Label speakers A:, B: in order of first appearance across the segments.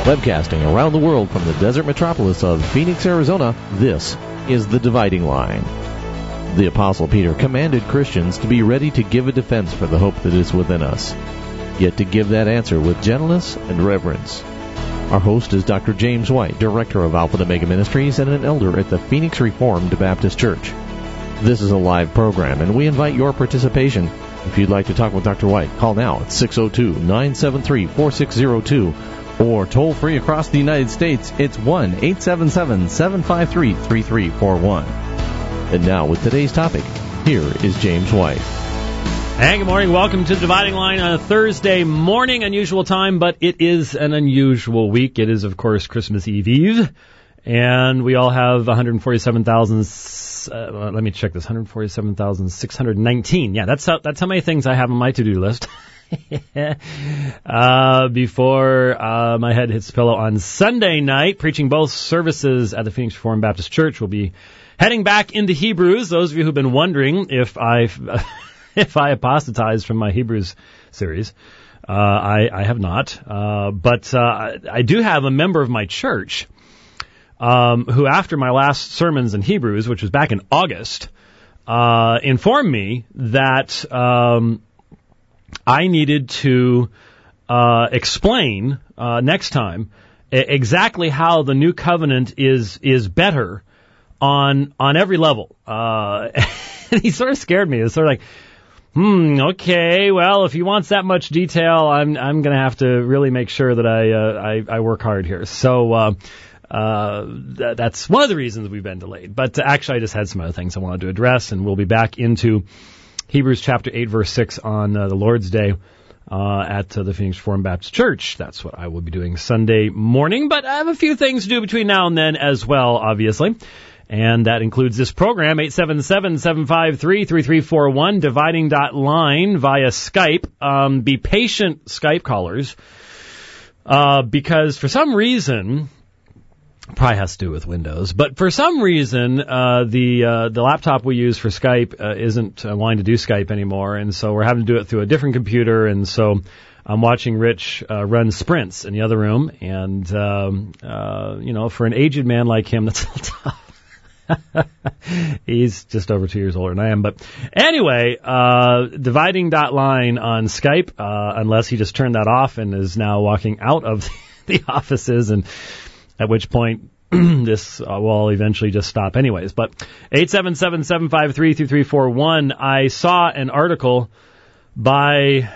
A: Webcasting around the world from the desert metropolis of Phoenix, Arizona, this is The Dividing Line. The Apostle Peter commanded Christians to be ready to give a defense for the hope that is within us, yet to give that answer with gentleness and reverence. Our host is Dr. James White, Director of Alpha and Omega Ministries and an elder at the Phoenix Reformed Baptist Church. This is a live program, and we invite your participation. If you'd like to talk with Dr. White, call now at 602-973-4602, or toll free across the United States, it's 1-877-753-3341. And now, with today's topic, here is James White.
B: Hey, good morning. Welcome to the Dividing Line on a Thursday morning. Unusual time, but it is an unusual week. It is, of course, Christmas Eve. And we all have 147,000, let me check this, 147,619. Yeah, that's how many things I have on my to-do list. Before my head hits the pillow on Sunday night, preaching both services at the Phoenix Reformed Baptist Church. We'll be heading back into Hebrews. Those of you who've been wondering if I apostatized from my Hebrews series, I have not. But I do have a member of my church who, after my last sermons in Hebrews, which was back in August, informed me that I needed to explain next time exactly how the new covenant is better on every level. And he sort of scared me. It's sort of like, okay, well, if he wants that much detail, I'm going to have to really make sure that I work hard here. So that's one of the reasons we've been delayed. But actually, I just had some other things I wanted to address, and we'll be back into Hebrews chapter 8, verse 6 on the Lord's Day at the Phoenix Reformed Baptist Church. That's what I will be doing Sunday morning. But I have a few things to do between now and then as well, obviously. And that includes this program, 877-753-3341, dividing.line via Skype. Be patient, Skype callers, because for some reason, probably has to do with Windows, but for some reason, the laptop we use for Skype isn't wanting to do Skype anymore, and so we're having to do it through a different computer, and so I'm watching Rich run sprints in the other room, and, for an aged man like him, that's a little tough. He's just over 2 years older than I am. But anyway, dividing.line on Skype, unless he just turned that off and is now walking out of the offices, and at which point this will eventually just stop anyways. But 877-753-3341, I saw an article by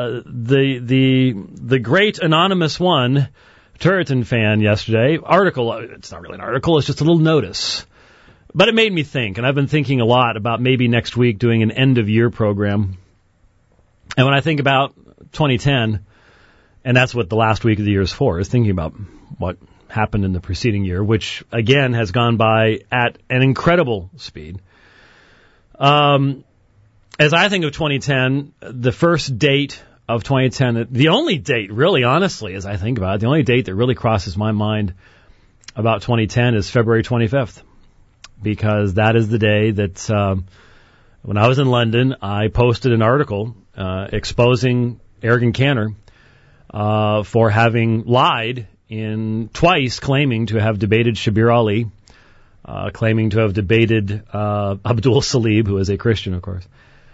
B: the great anonymous one, Turretin fan, yesterday. Article, it's not really an article, it's just a little notice. But it made me think, and I've been thinking a lot about maybe next week doing an end-of-year program. And when I think about 2010, and that's what the last week of the year is for, is thinking about what happened in the preceding year, which, again, has gone by at an incredible speed. As I think of 2010, the first date of 2010, the only date, really, honestly, as I think about it, the only date that really crosses my mind about 2010 is February 25th. Because that is the day that when I was in London, I posted an article exposing Eric Cantor for having lied in twice claiming to have debated Shabir Ali, claiming to have debated Abdul Salib, who is a Christian, of course.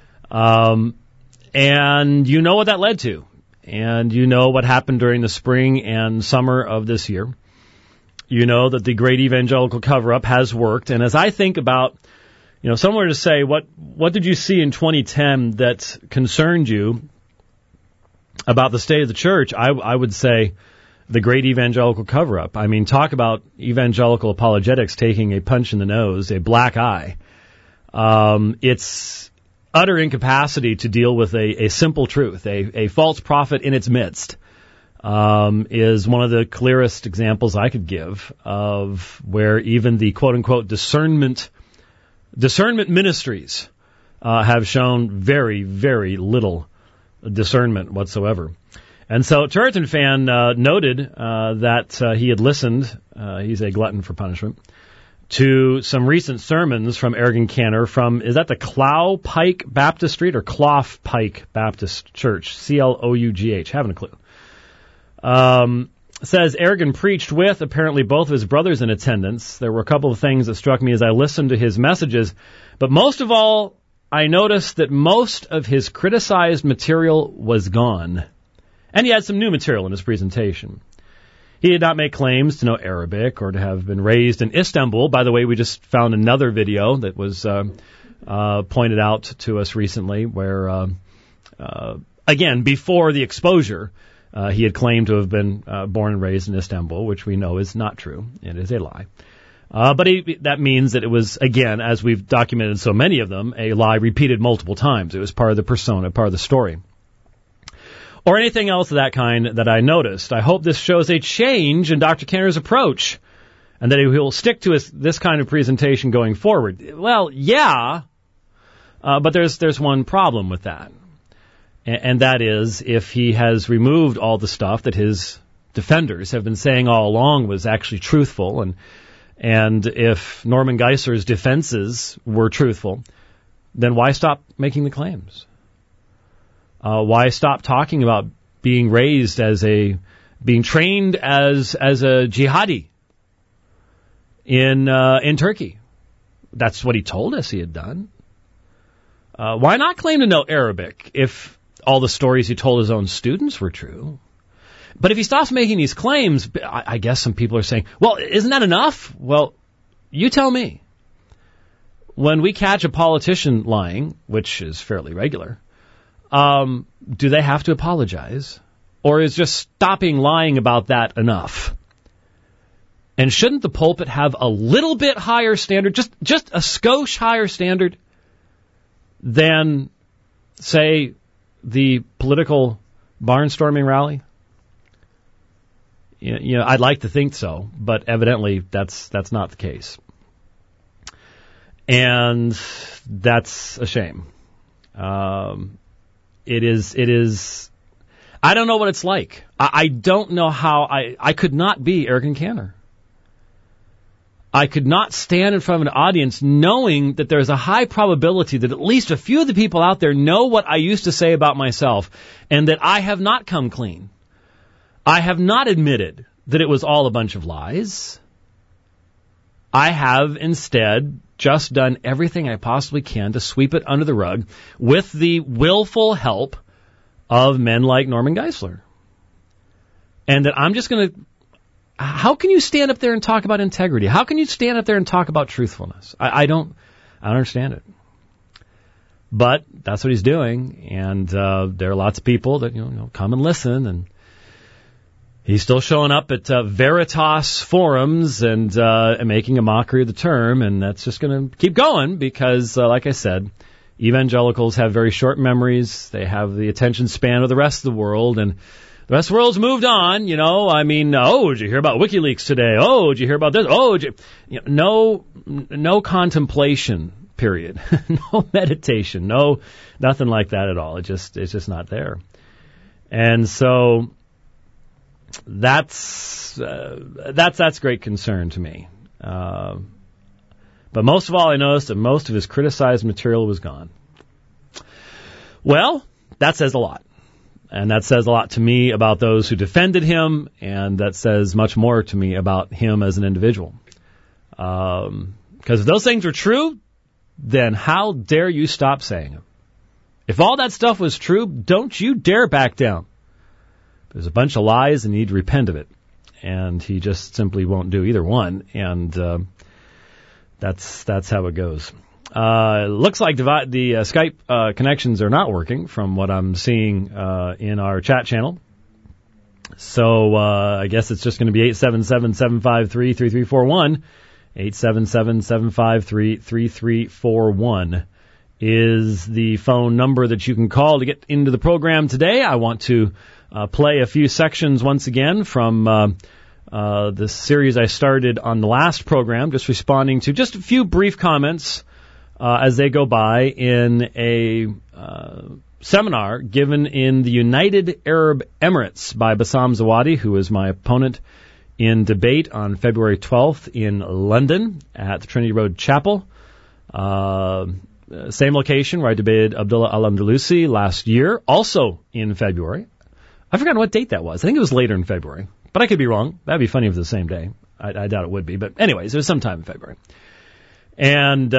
B: And you know what that led to. And you know what happened during the spring and summer of this year. You know that the great evangelical cover-up has worked. And as I think about, somewhere to say, what did you see in 2010 that concerned you about the state of the church, I would say the great evangelical cover-up. I mean, talk about evangelical apologetics taking a punch in the nose, a black eye. It's utter incapacity to deal with a simple truth, a false prophet in its midst. Is one of the clearest examples I could give of where even the quote-unquote discernment ministries have shown very, very little discernment whatsoever. And so Turretin fan noted that he had listened, he's a glutton for punishment, to some recent sermons from Eric Cantor from, is that the Clough Pike Baptist Street or Clough Pike Baptist Church? C-L-O-U-G-H, haven't a clue. says Ergen preached with apparently both of his brothers in attendance. There were a couple of things that struck me as I listened to his messages, but most of all, I noticed that most of his criticized material was gone, and he had some new material in his presentation. He did not make claims to know Arabic or to have been raised in Istanbul. By the way, we just found another video that was pointed out to us recently where, again, before the exposure, he had claimed to have been born and raised in Istanbul, which we know is not true. It is a lie. But that means that it was, again, as we've documented so many of them, a lie repeated multiple times. It was part of the persona, part of the story. Or anything else of that kind that I noticed. I hope this shows a change in Dr. Kenner's approach and that he will stick to this kind of presentation going forward. Well, yeah, but there's one problem with that. And that is if he has removed all the stuff that his defenders have been saying all along was actually truthful, and if Norman Geisler's defenses were truthful, then why stop making the claims? Why stop talking about being raised being trained as a jihadi in Turkey? That's what he told us he had done. Why not claim to know Arabic if all the stories he told his own students were true? But if he stops making these claims, I guess some people are saying, well, isn't that enough? Well, you tell me. When we catch a politician lying, which is fairly regular, do they have to apologize? Or is just stopping lying about that enough? And shouldn't the pulpit have a little bit higher standard, just a skosh higher standard than, say, the political barnstorming rally? You know, I'd like to think so, but evidently that's not the case. And that's a shame. It is, I don't know what it's like. I don't know how I could not be Ergen Cantor. I could not stand in front of an audience knowing that there's a high probability that at least a few of the people out there know what I used to say about myself and that I have not come clean. I have not admitted that it was all a bunch of lies. I have instead just done everything I possibly can to sweep it under the rug with the willful help of men like Norman Geisler. And that I'm just going to... How can you stand up there and talk about integrity? How can you stand up there and talk about truthfulness? I don't understand it. But that's what he's doing, and there are lots of people that come and listen, and he's still showing up at Veritas forums and making a mockery of the term, and that's just going to keep going because, like I said, evangelicals have very short memories. They have the attention span of the rest of the world, and the rest of the world's moved on. I mean, did you hear about WikiLeaks today? Did you hear about this? No contemplation. Period. No meditation. Nothing like that at all. It's just not there. And so that's great concern to me. But most of all, I noticed that most of his criticized material was gone. Well, that says a lot. And that says a lot to me about those who defended him, and that says much more to me about him as an individual. Because if those things are true, then how dare you stop saying them? If all that stuff was true, don't you dare back down. There's a bunch of lies and you need to repent of it. And he just simply won't do either one. And that's how it goes. Looks like the Skype connections are not working from what I'm seeing in our chat channel. So I guess it's just going to be 877-753-3341. 877-753-3341 is the phone number that you can call to get into the program today. I want to play a few sections once again from the series I started on the last program, just responding to just a few brief comments as they go by in a seminar given in the United Arab Emirates by Bassam Zawadi, who is my opponent in debate on February 12th in London at the Trinity Road Chapel. Same location where I debated Abdullah Al-Andalusi last year, also in February. I've forgotten what date that was. I think it was later in February. But I could be wrong. That'd be funny if it was the same day. I doubt it would be. But anyways, it was sometime in February. And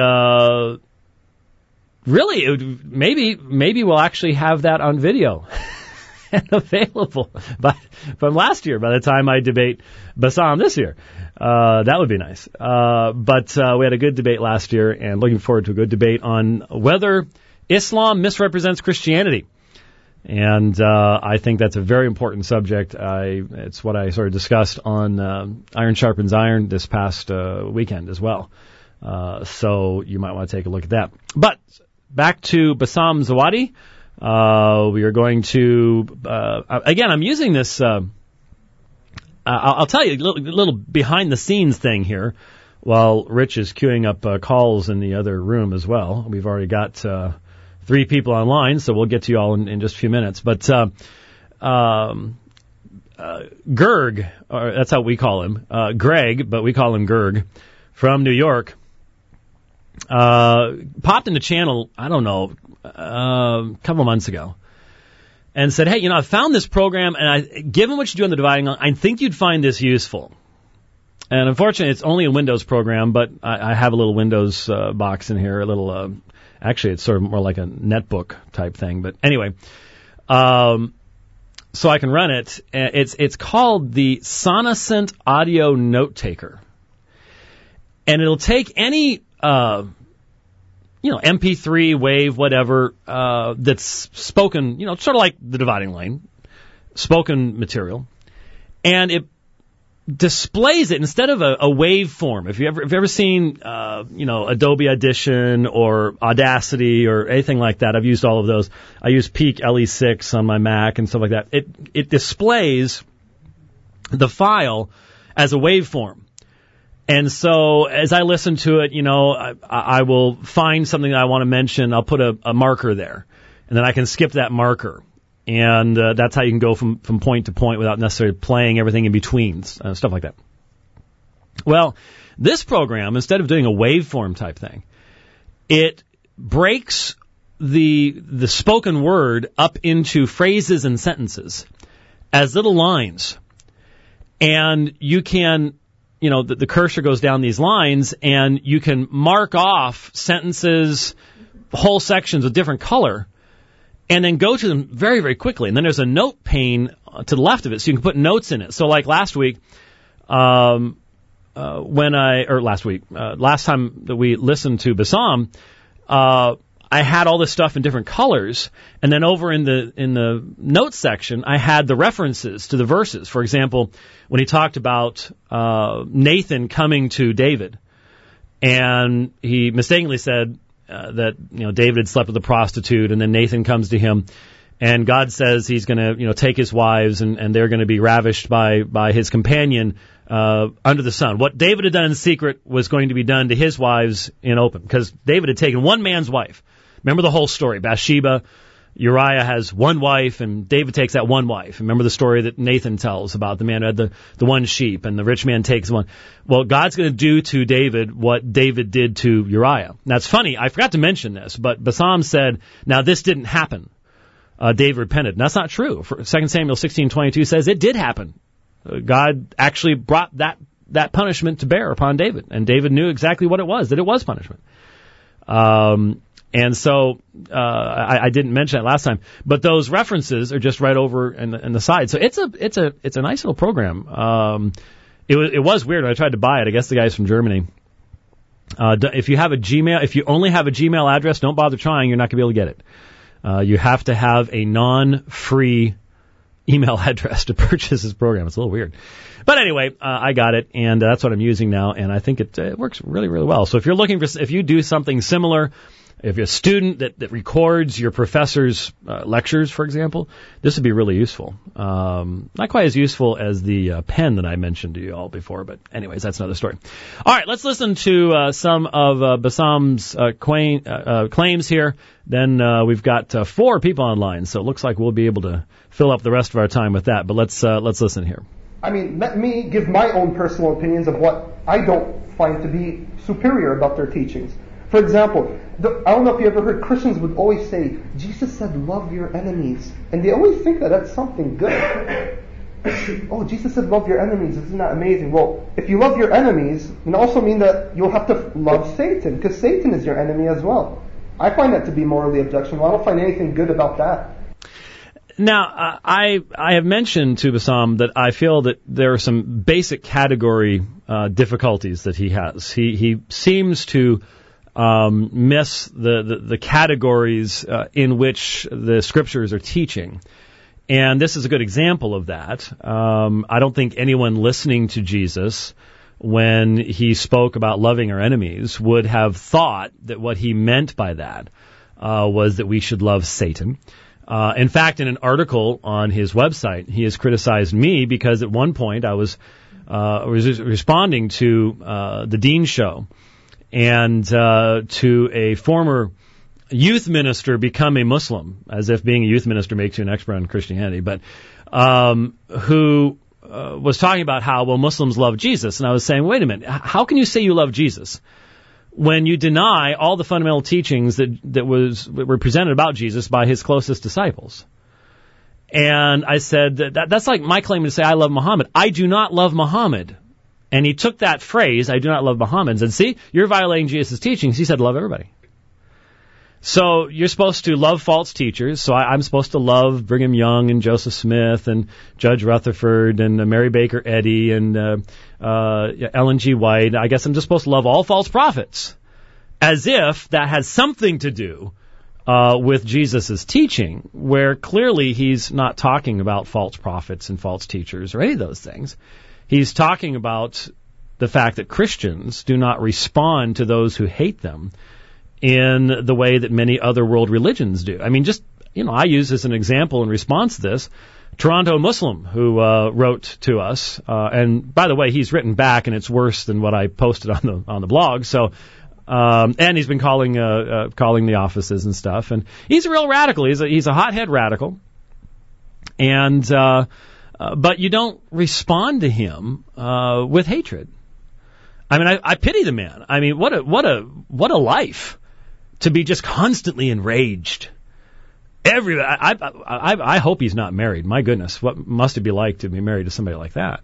B: really, maybe we'll actually have that on video and available from last year by the time I debate Bassam this year. That would be nice. But we had a good debate last year, and looking forward to a good debate on whether Islam misrepresents Christianity. And I think that's a very important subject. It's what I sort of discussed on Iron Sharpens Iron this past weekend as well. So you might want to take a look at that. But back to Bassam Zawadi. We are going to, again, I'm using this, I'll tell you a little behind the scenes thing here while Rich is queuing up calls in the other room as well. We've already got 3 people online, so we'll get to you all in just a few minutes. But Gerg, or that's how we call him, Greg, but we call him Gerg, from New York, popped in the channel, I don't know, a couple months ago, and said, hey, I found this program, and given what you do on the Dividing Line, I think you'd find this useful. And unfortunately, it's only a Windows program, but I have a little Windows box in here, a little... Actually, it's sort of more like a netbook type thing. But anyway, so I can run it. It's called the Sonocent Audio Note Taker. And it'll take any, MP3, wave, whatever, that's spoken, sort of like the Dividing Line, spoken material. And it displays it instead of a waveform. If you've ever seen, Adobe Audition or Audacity or anything like that, I've used all of those. I use Peak LE6 on my Mac and stuff like that. It displays the file as a waveform. And so as I listen to it, I will find something that I want to mention. I'll put a marker there, and then I can skip that marker. And that's how you can go from point to point without necessarily playing everything in between, stuff like that. Well, this program, instead of doing a waveform type thing, it breaks the spoken word up into phrases and sentences as little lines. And you can, the cursor goes down these lines, and you can mark off sentences, whole sections with different color, and then go to them very, very quickly. And then there's a note pane to the left of it, so you can put notes in it. So like last week, last time that we listened to Bassam, I had all this stuff in different colors, and then over in the notes section, I had the references to the verses. For example, when he talked about Nathan coming to David, and he mistakenly said, that David had slept with a prostitute, and then Nathan comes to him, and God says he's going to take his wives, and they're going to be ravished by his companion under the sun. What David had done in secret was going to be done to his wives in open, because David had taken one man's wife. Remember the whole story, Bathsheba. Uriah has one wife, and David takes that one wife. Remember the story that Nathan tells about the man who had the one sheep, and the rich man takes one. Well, God's going to do to David what David did to Uriah. Now, it's funny, I forgot to mention this, but Bassam said, now this didn't happen. David repented. And that's not true. 2 Samuel 16:22 says it did happen. God actually brought that punishment to bear upon David, and David knew exactly what it was, that it was punishment. And so I didn't mention that last time, but those references are just right over in the side. So it's a nice little program. It was weird when I tried to buy it. I guess the guy's from Germany. If you only have a Gmail address, don't bother trying. You're not going to be able to get it. You have to have a non-free email address to purchase this program. It's a little weird. But anyway, I got it, and that's what I'm using now, and I think it works really, really well. So if you do something similar, if you're a student that records your professor's lectures, for example, this would be really useful. Not quite as useful as the pen that I mentioned to you all before, but anyways, that's another story. All right, let's listen to some of Bassam's claims here. Then we've got 4 people online, so it looks like we'll be able to fill up the rest of our time with that. But let's listen here.
C: I mean, let me give my own personal opinions of what I don't find to be superior about their teachings. For example, I don't know if you ever heard, Christians would always say, Jesus said, love your enemies. And they always think that that's something good. oh, Jesus said love your enemies. Isn't that amazing? Well, if you love your enemies, it also means that you'll have to love Satan, because Satan is your enemy as well. I find that to be morally objectionable. I don't find anything good about that.
B: Now, I have mentioned to Bassam that I feel that there are some basic category difficulties that he has. He seems to miss the categories in which the scriptures are teaching. And this is a good example of that. I don't think anyone listening to Jesus when he spoke about loving our enemies would have thought that what he meant by that was that we should love Satan. In fact, in an article on his website, he has criticized me because at one point I was responding to the Dean Show and to a former youth minister become a Muslim, as if being a youth minister makes you an expert on Christianity, but who was talking about how, well, Muslims love Jesus. And I was saying, wait a minute, how can you say you love Jesus when you deny all the fundamental teachings that were presented about Jesus by his closest disciples? And I said, that's like my claim to say I love Muhammad. I do not love Muhammad. And he took that phrase, I do not love Muhammad, and said, see, you're violating Jesus' teachings. He said, love everybody. So you're supposed to love false teachers. So I'm supposed to love Brigham Young and Joseph Smith and Judge Rutherford and Mary Baker Eddy and Ellen G. White. I guess I'm just supposed to love all false prophets, as if that has something to do with Jesus' teaching, where clearly he's not talking about false prophets and false teachers or any of those things. He's talking about the fact that Christians do not respond to those who hate them in the way that many other world religions do. I mean, just, I use as an example in response to this, Toronto Muslim, who wrote to us, and by the way, he's written back, and it's worse than what I posted on the blog. So, and he's been calling the offices and stuff, and he's a real radical. He's a hothead radical, and but you don't respond to him with hatred. I mean, I pity the man. I mean, what a life to be just constantly enraged. I hope he's not married. My goodness, what must it be like to be married to somebody like that?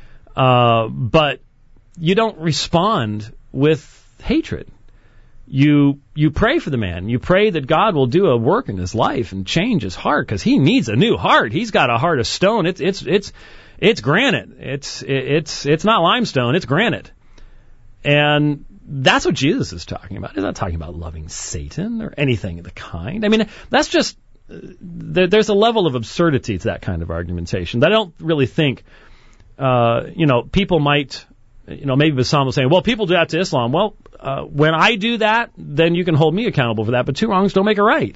B: But you don't respond with hatred. You pray for the man. You pray that God will do a work in his life and change his heart, because he needs a new heart. He's got a heart of stone. It's granite. It's not limestone. It's granite. And that's what Jesus is talking about. He's not talking about loving Satan or anything of the kind. I mean, that's just, there's a level of absurdity to that kind of argumentation that I don't really think, people might, maybe Bassam was saying, well, people do that to Islam. Well, when I do that, then you can hold me accountable for that, but two wrongs don't make a right.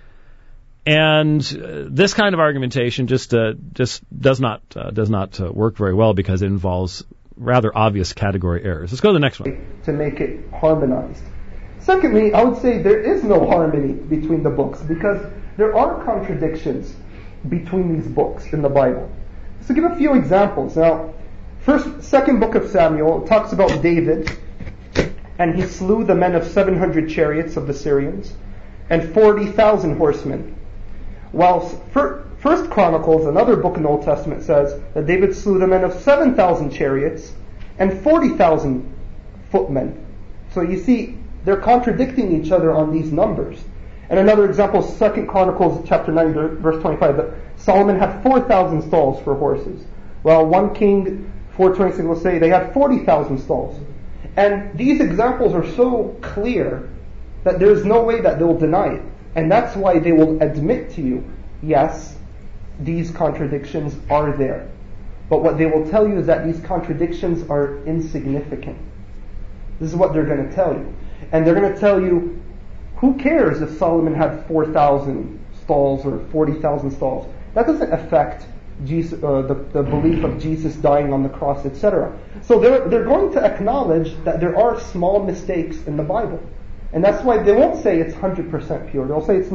B: And this kind of argumentation just does not work very well, because it involves rather obvious category errors. Let's go to the next one.
C: To make it harmonized. Secondly, I would say there is no harmony between the books, because there are contradictions between these books in the Bible. So give a few examples. Now, second book of Samuel talks about David, and he slew the men of 700 chariots of the Syrians and 40,000 horsemen. While First Chronicles, another book in the Old Testament, says that David slew the men of 7,000 chariots and 40,000 footmen. So you see, they're contradicting each other on these numbers. And another example, 2 Chronicles chapter 9, verse 25, that Solomon had 4,000 stalls for horses. Well, 1 King 4:26 will say they had 40,000 stalls. And these examples are so clear that there's no way that they'll deny it. And that's why they will admit to you, yes, these contradictions are there. But what they will tell you is that these contradictions are insignificant. This is what they're going to tell you. And they're going to tell you, who cares if Solomon had 4,000 stalls or 40,000 stalls? That doesn't affect Jesus, the belief of Jesus dying on the cross, etc. So they're going to acknowledge that there are small mistakes in the Bible. And that's why they won't say it's 100% pure. They'll say it's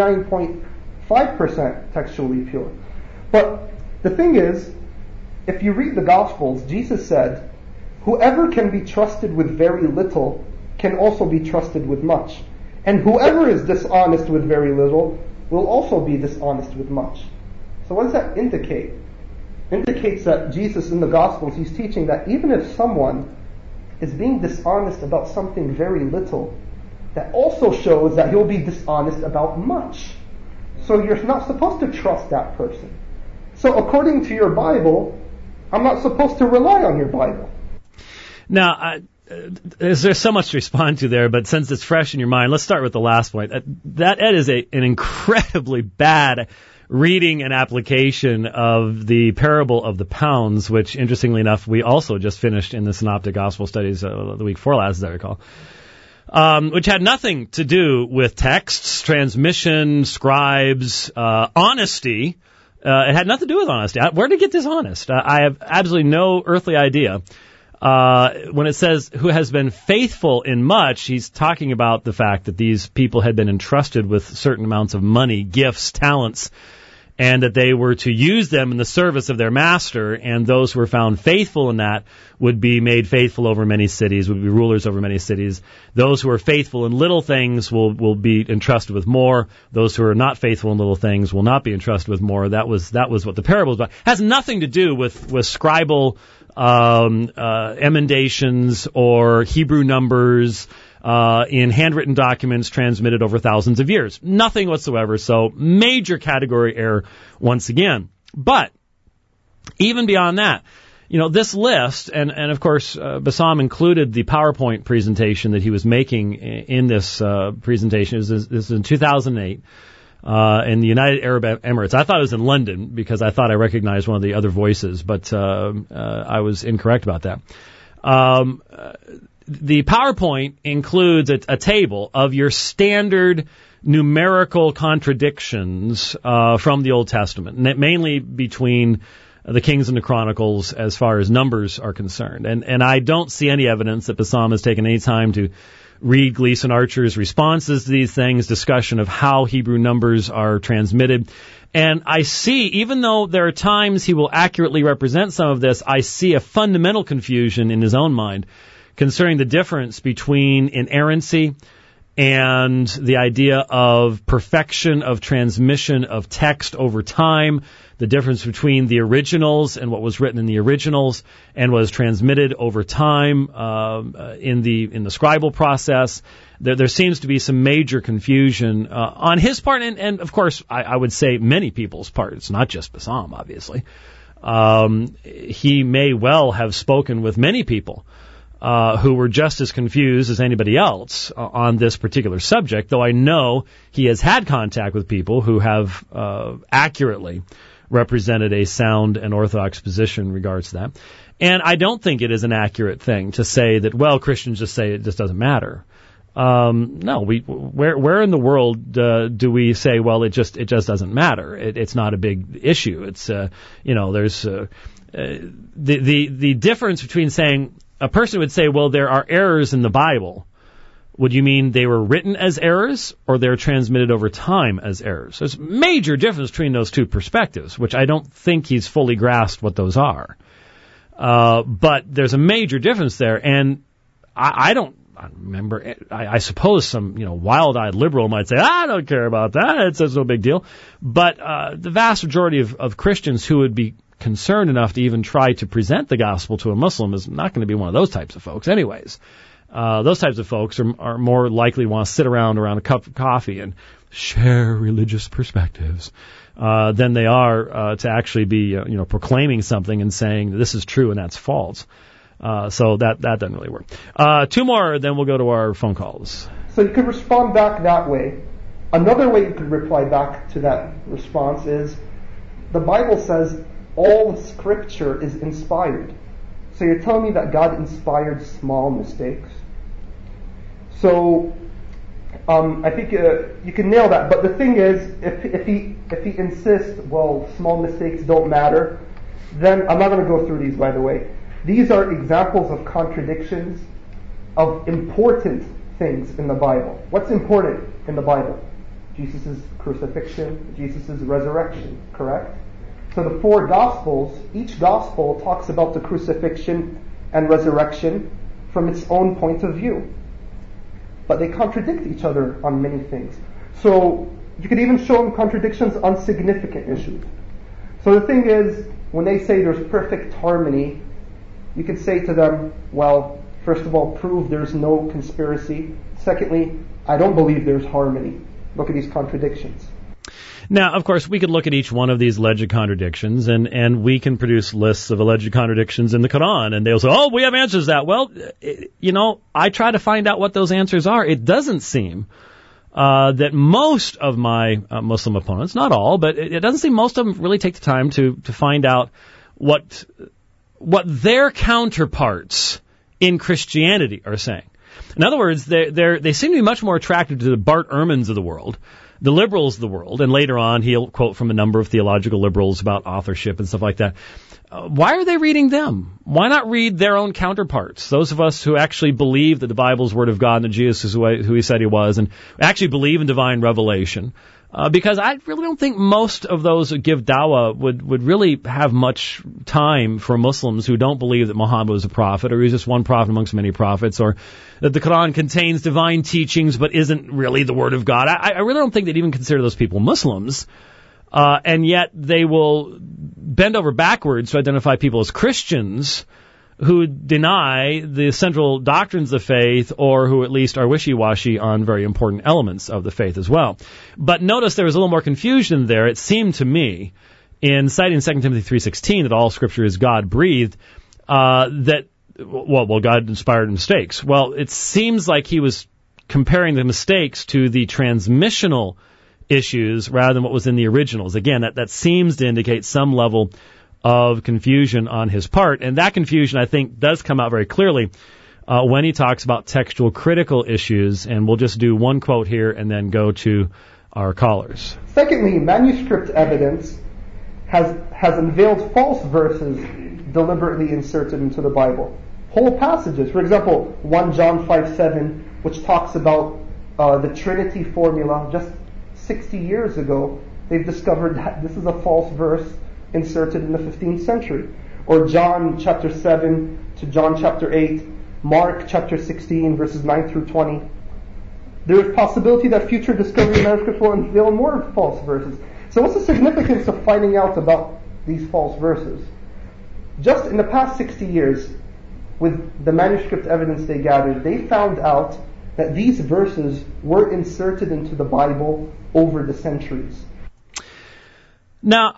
C: 99.5% textually pure. But the thing is, if you read the Gospels, Jesus said, whoever can be trusted with very little can also be trusted with much. And whoever is dishonest with very little will also be dishonest with much. So what does that indicate? indicates that Jesus in the Gospels, he's teaching that even if someone is being dishonest about something very little, that also shows that he'll be dishonest about much. So you're not supposed to trust that person. So according to your Bible, I'm not supposed to rely on your Bible.
B: Now, there's so much to respond to there, but since it's fresh in your mind, let's start with the last point. That, Ed, is an incredibly bad reading and application of the parable of the pounds, which, interestingly enough, we also just finished in the Synoptic Gospel Studies the week before last, as I recall, which had nothing to do with texts, transmission, scribes, honesty. It had nothing to do with honesty. Where did it get this honest? I have absolutely no earthly idea. When it says who has been faithful in much, he's talking about the fact that these people had been entrusted with certain amounts of money, gifts, talents, and that they were to use them in the service of their master, and those who were found faithful in that would be made faithful over many cities, would be rulers over many cities. Those who are faithful in little things will be entrusted with more. Those who are not faithful in little things will not be entrusted with more. That was what the parable was about. It has nothing to do with scribal emendations or Hebrew numbers in handwritten documents transmitted over thousands of years. Nothing whatsoever. So major category error once again. But even beyond that, this list, and of course, Bassam included the PowerPoint presentation that he was making in this presentation. This is in 2008. In the United Arab Emirates. I thought it was in London because I thought I recognized one of the other voices, but I was incorrect about that. The PowerPoint includes a table of your standard numerical contradictions from the Old Testament, mainly between the Kings and the Chronicles as far as numbers are concerned. And I don't see any evidence that Bassam has taken any time to read Gleason Archer's responses to these things, discussion of how Hebrew numbers are transmitted. And I see, even though there are times he will accurately represent some of this, I see a fundamental confusion in his own mind concerning the difference between inerrancy and the idea of perfection of transmission of text over time, the difference between the originals and what was written in the originals and was transmitted over time in the scribal process. There seems to be some major confusion on his part, and of course, I would say many people's part. It's not just Bassam, obviously. He may well have spoken with many people who were just as confused as anybody else on this particular subject, though I know he has had contact with people who have accurately represented a sound and orthodox position in regards to that. And I don't think it is an accurate thing to say that, well, Christians just say it just doesn't matter. No, where in the world do we say, well, it just doesn't matter. It's not a big issue. It's there's the difference between saying a person would say, well, there are errors in the Bible. Would you mean they were written as errors or they're transmitted over time as errors? There's a major difference between those two perspectives, which I don't think he's fully grasped what those are. But there's a major difference there, and I remember, I suppose some, wild-eyed liberal might say, I don't care about that, it's no big deal. But the vast majority of Christians who would be concerned enough to even try to present the gospel to a Muslim is not going to be one of those types of folks anyways. Those types of folks are more likely to want to sit around a cup of coffee and share religious perspectives than they are to actually be proclaiming something and saying this is true and that's false. So that doesn't really work. Two more, then we'll go to our phone calls.
C: So you could respond back that way. Another way you could reply back to that response is the Bible says all Scripture is inspired. So you're telling me that God inspired small mistakes? So I think you can nail that. But the thing is, if he insists, well, small mistakes don't matter, then I'm not going to go through these, by the way. These are examples of contradictions of important things in the Bible. What's important in the Bible? Jesus' crucifixion, Jesus' resurrection, correct? So the four Gospels, each Gospel talks about the crucifixion and resurrection from its own point of view. But they contradict each other on many things. So you could even show them contradictions on significant issues. So the thing is, when they say there's perfect harmony, you could say to them, well, first of all, prove there's no conspiracy. Secondly, I don't believe there's harmony. Look at these contradictions.
B: Now, of course, we could look at each one of these alleged contradictions, and we can produce lists of alleged contradictions in the Quran, and they'll say, oh, we have answers to that. Well, I try to find out what those answers are. It doesn't seem that most of my Muslim opponents, not all, but it doesn't seem most of them really take the time to find out what their counterparts in Christianity are saying. In other words, they seem to be much more attracted to the Bart Ehrmans of the world, the liberals of the world, and later on he'll quote from a number of theological liberals about authorship and stuff like that. Why are they reading them? Why not read their own counterparts? Those of us who actually believe that the Bible is the Word of God and that Jesus is who he said he was, and actually believe in divine revelation. Because I really don't think most of those who give dawah would really have much time for Muslims who don't believe that Muhammad was a prophet, or he's just one prophet amongst many prophets, or that the Quran contains divine teachings but isn't really the Word of God. I really don't think they'd even consider those people Muslims. And yet they will bend over backwards to identify people as Christians who deny the central doctrines of faith, or who at least are wishy-washy on very important elements of the faith as well. But notice there was a little more confusion there. It seemed to me, in citing 2 Timothy 3:16, that all Scripture is God-breathed, that God inspired mistakes. Well, it seems like he was comparing the mistakes to the transmissional issues rather than what was in the originals. Again, that seems to indicate some level of confusion on his part, and that confusion, I think, does come out very clearly when he talks about textual critical issues, and we'll just do one quote here and then go to our callers.
C: Secondly, manuscript evidence has unveiled false verses deliberately inserted into the Bible. Whole passages, for example, 1 John 5:7, which talks about the Trinity formula. Just 60 years ago, they've discovered that this is a false verse inserted in the 15th century. Or John chapter 7 to John chapter 8, Mark chapter 16 verses 9 through 20. There is possibility that future discovery manuscripts will unveil more false verses. So what's the significance of finding out about these false verses? Just in the past 60 years, with the manuscript evidence they gathered, they found out that these verses were inserted into the Bible over the centuries.
B: Now,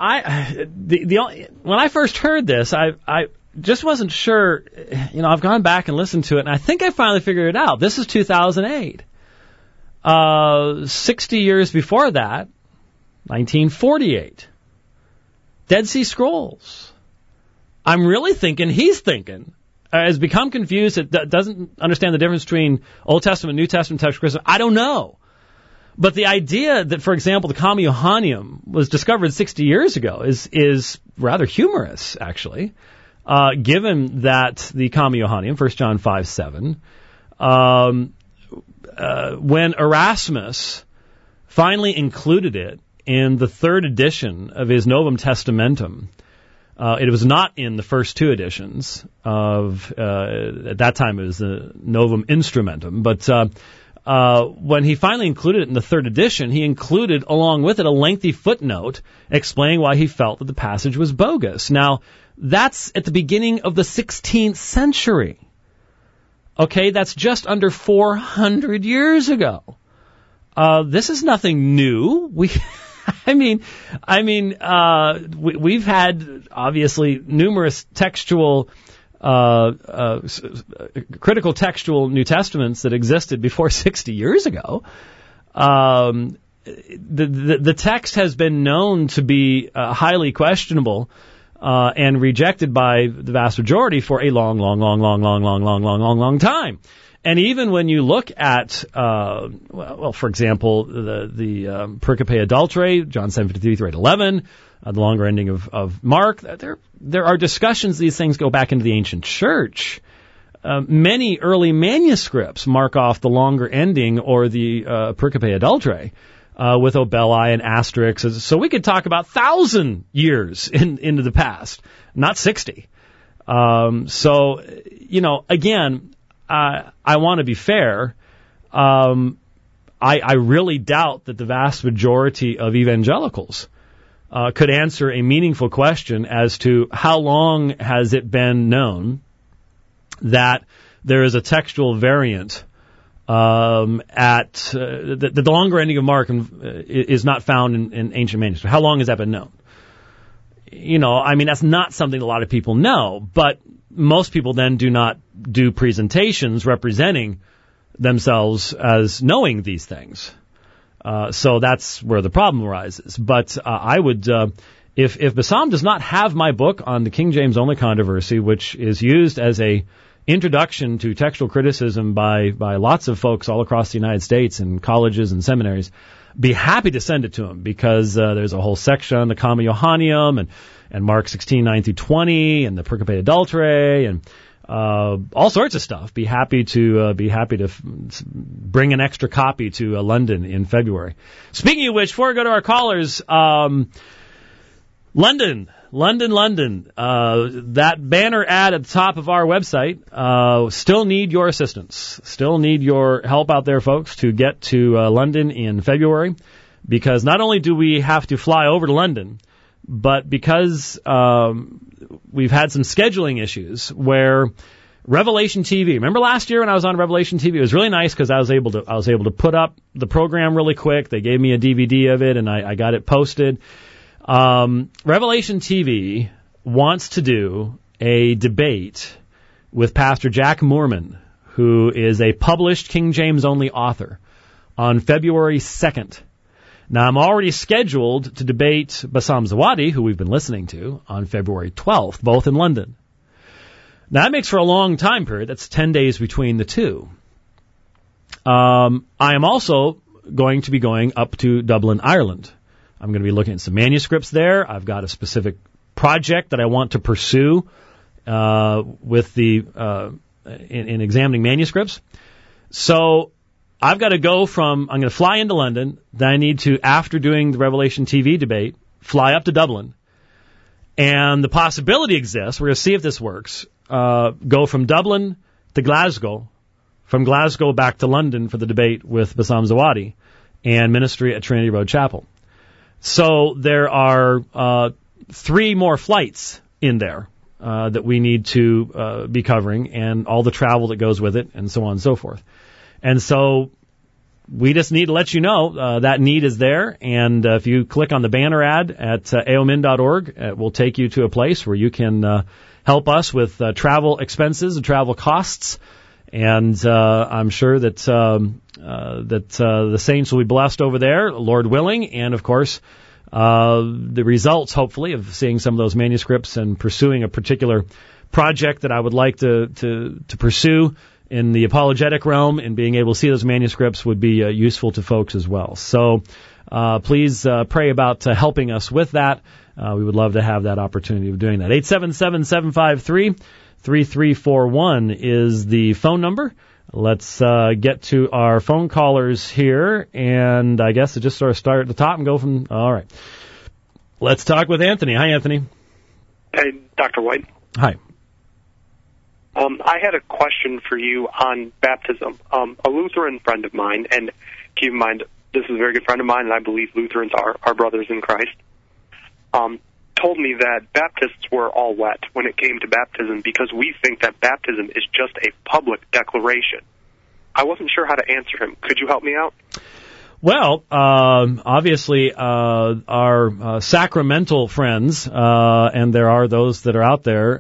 B: when I first heard this, I just wasn't sure. I've gone back and listened to it, and I think I finally figured it out. This is 2008. 60 years before that, 1948. Dead Sea Scrolls. I'm really thinking he's thinking. Has become confused. It doesn't understand the difference between Old Testament, New Testament, text, Christian. I don't know. But the idea that, for example, the Kama Johannium was discovered 60 years ago is rather humorous, actually, given that the Kama Johannium, 1 John 5:7, when Erasmus finally included it in the third edition of his Novum Testamentum, it was not in the first two editions of, at that time it was the Novum Instrumentum, but when he finally included it in the third edition, he included along with it a lengthy footnote explaining why he felt that the passage was bogus. Now, that's at the beginning of the 16th century. Okay, that's just under 400 years ago. This is nothing new. We've had obviously numerous textual, critical textual New Testaments that existed before 60 years ago. The text has been known to be highly questionable and rejected by the vast majority for a long time. And even when you look at, for example, the pericope adulterae, John 7:53-8:11, the longer ending of Mark, there are discussions. These things go back into the ancient church. Many early manuscripts mark off the longer ending or the pericope adulterae with obeli and asterisks. So we could talk about 1,000 years into the past, not 60. So, again, I want to be fair. I really doubt that the vast majority of evangelicals could answer a meaningful question as to how long has it been known that there is a textual variant at the longer ending of Mark is not found in ancient manuscripts. How long has that been known? That's not something a lot of people know, but most people then do not do presentations representing themselves as knowing these things. So that's where the problem arises. But I would, if Bassam does not have my book on the King James only controversy, which is used as a introduction to textual criticism by lots of folks all across the United States in colleges and seminaries, be happy to send it to him, because there's a whole section on the Comma Johanneum and Mark 16:9-20 and the Pericope Adulterae and all sorts of stuff. Be happy to bring an extra copy to London in February. Speaking of which, before we go to our callers, London. That banner ad at the top of our website, still need your assistance. Still need your help out there, folks, to get to London in February, because not only do we have to fly over to London, but because we've had some scheduling issues where Revelation TV. Remember last year when I was on Revelation TV? It was really nice because I was able to put up the program really quick. They gave me a DVD of it, and I got it posted. Revelation TV wants to do a debate with Pastor Jack Moorman, who is a published King James only author, on February 2nd. Now, I'm already scheduled to debate Bassam Zawadi, who we've been listening to, on February 12th, both in London. Now, that makes for a long time period. That's 10 days between the two. I am also going to be going up to Dublin, Ireland. I'm going to be looking at some manuscripts there. I've got a specific project that I want to pursue with in examining manuscripts. So I've got to I'm going to fly into London. Then I need to, after doing the Revelation TV debate, fly up to Dublin. And the possibility exists, we're going to see if this works, go from Dublin to Glasgow, from Glasgow back to London for the debate with Bassam Zawadi and ministry at Trinity Road Chapel. So there are 3 more flights in there that we need to be covering, and all the travel that goes with it, and so on and so forth. And so we just need to let you know that need is there, and if you click on the banner ad at aomin.org, it will take you to a place where you can help us with travel expenses and travel costs. And I'm sure that the saints will be blessed over there, Lord willing, and of course the results, hopefully, of seeing some of those manuscripts and pursuing a particular project that I would like to pursue in the apologetic realm, and being able to see those manuscripts would be useful to folks as well. So please pray about helping us with that. We would love to have that opportunity of doing that. 877-753-3341 is the phone number. Let's get to our phone callers here, and I guess it just sort of start at the top and go from... All right. Let's talk with Anthony. Hi, Anthony.
D: Hey, Dr. White.
B: Hi.
D: I had a question for you on baptism. A Lutheran friend of mine, and keep in mind, this is a very good friend of mine, and I believe Lutherans are brothers in Christ, told me that Baptists were all wet when it came to baptism because we think that baptism is just a public declaration. I wasn't sure how to answer him. Could you help me out?
B: Well, obviously, our sacramental friends, and there are those that are out there,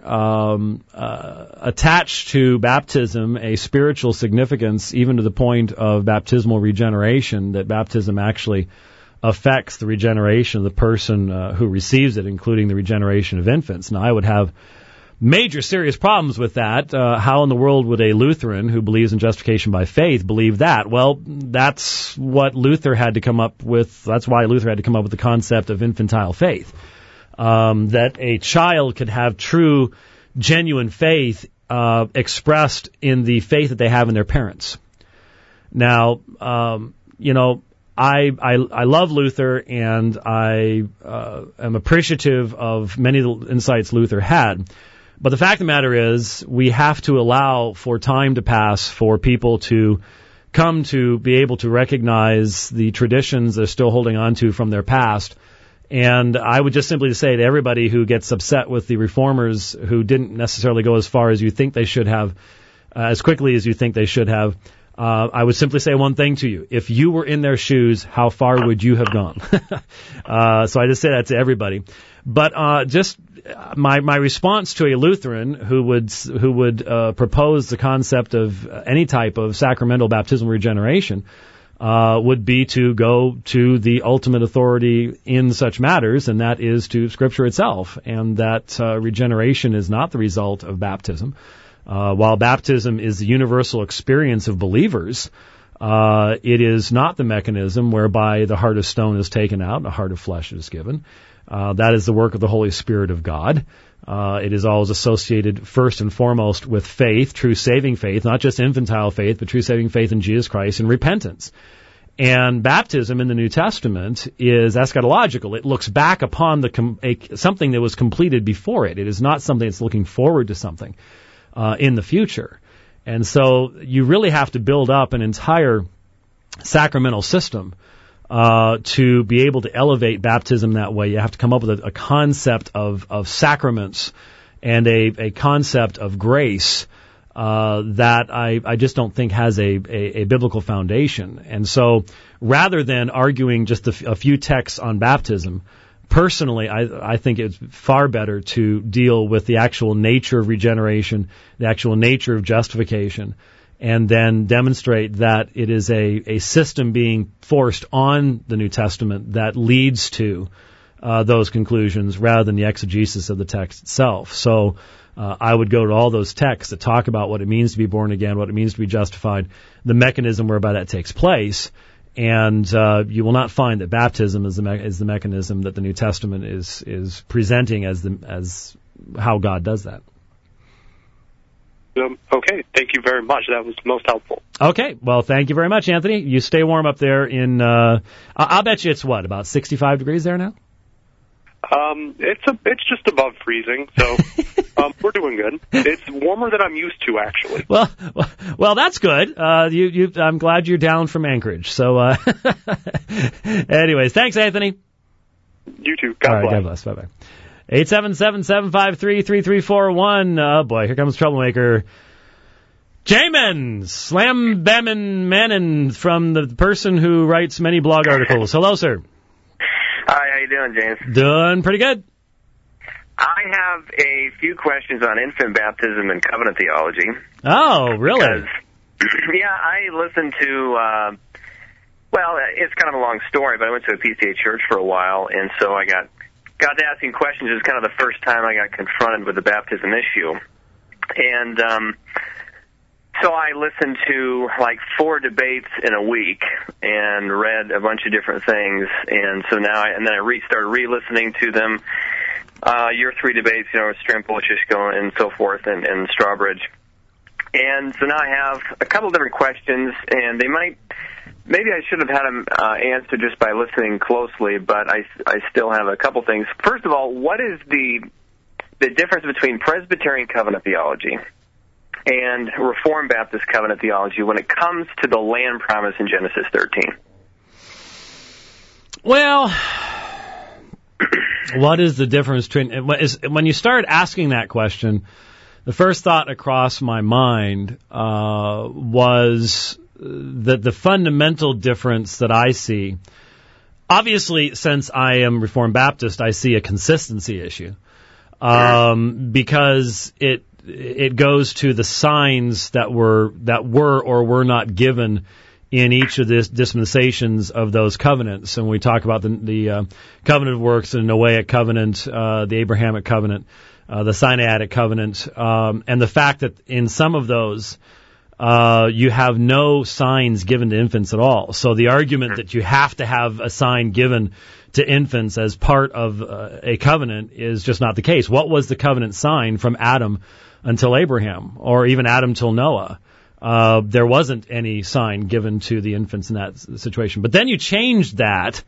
B: attach to baptism a spiritual significance, even to the point of baptismal regeneration, that baptism actually affects the regeneration of the person who receives it, including the regeneration of infants. Now, I would have major serious problems with that. How in the world would a Lutheran who believes in justification by faith believe that? Well, that's what Luther had to come up with. That's why Luther had to come up with the concept of infantile faith. That a child could have true, genuine faith expressed in the faith that they have in their parents. Now, I love Luther, and I am appreciative of many of the insights Luther had. But the fact of the matter is, we have to allow for time to pass for people to come to be able to recognize the traditions they're still holding on to from their past, And I would just simply say to everybody who gets upset with the reformers who didn't necessarily go as far as you think they should have, as quickly as you think they should have, I would simply say one thing to you. If you were in their shoes, how far would you have gone? So I just say that to everybody. But just my response to a Lutheran who would propose the concept of any type of sacramental baptismal regeneration would be to go to the ultimate authority in such matters, and that is to Scripture itself, and that regeneration is not the result of baptism. While baptism is the universal experience of believers, it is not the mechanism whereby the heart of stone is taken out and a heart of flesh is given. That is the work of the Holy Spirit of God. It is always associated first and foremost with faith, true saving faith, not just infantile faith, but true saving faith in Jesus Christ and repentance. And baptism in the New Testament is eschatological. It looks back upon something that was completed before it. It is not something that's looking forward to something in the future. And so you really have to build up an entire sacramental system to be able to elevate baptism that way. You have to come up with a concept of sacraments and a concept of grace that I just don't think has a biblical foundation. And so rather than arguing just a few texts on baptism, personally, I think it's far better to deal with the actual nature of regeneration, the actual nature of justification, and then demonstrate that it is a system being forced on the New Testament that leads to those conclusions rather than the exegesis of the text itself. So I would go to all those texts that talk about what it means to be born again, what it means to be justified, the mechanism whereby that takes place, and you will not find that baptism is the mechanism that the New Testament is presenting as how God does that.
D: Okay, thank you very much. That was most helpful.
B: Okay, well, thank you very much, Anthony. You stay warm up there in, I'll bet you it's what, about 65 degrees there now?
D: It's just above freezing, so we're doing good. It's warmer than I'm used to, actually.
B: Well, that's good. I'm glad you're down from Anchorage. So, anyways, thanks, Anthony.
D: You too. God bless.
B: God bless. Bye-bye. 877-753-3341. Oh, boy, here comes Troublemaker. Jamin, Slam Bammin Manin, from the person who writes many blog articles. Hello, sir.
E: Hi, how you doing, James?
B: Doing pretty good.
E: I have a few questions on infant baptism and covenant theology.
B: Oh, really?
E: Because, yeah, I listened to, it's kind of a long story, but I went to a PCA church for a while, and so I got to asking questions. It was kind of the first time I got confronted with the baptism issue. And so I listened to like 4 debates in a week and read a bunch of different things. And so now I started re-listening to them. Your 3 debates, Strimple, Shishko, and so forth, and Strawbridge. And so now I have a couple different questions, and maybe I should have had them answered just by listening closely, but I still have a couple things. First of all, what is the difference between Presbyterian covenant theology and Reformed Baptist covenant theology when it comes to the land promise in Genesis 13?
B: Well, what is the difference between... When you start asking that question, the first thought across my mind was that the fundamental difference that I see... Obviously, since I am Reformed Baptist, I see a consistency issue. Because it goes to the signs that were or were not given in each of the dispensations of those covenants. And we talk about the covenant of works, the Noahic covenant, the Abrahamic covenant, the Sinaitic covenant, and the fact that in some of those you have no signs given to infants at all. So the argument that you have to have a sign given to infants as part of a covenant is just not the case. What was the covenant sign from Adam until Abraham, or even Adam till Noah? There wasn't any sign given to the infants in that situation. But then you changed that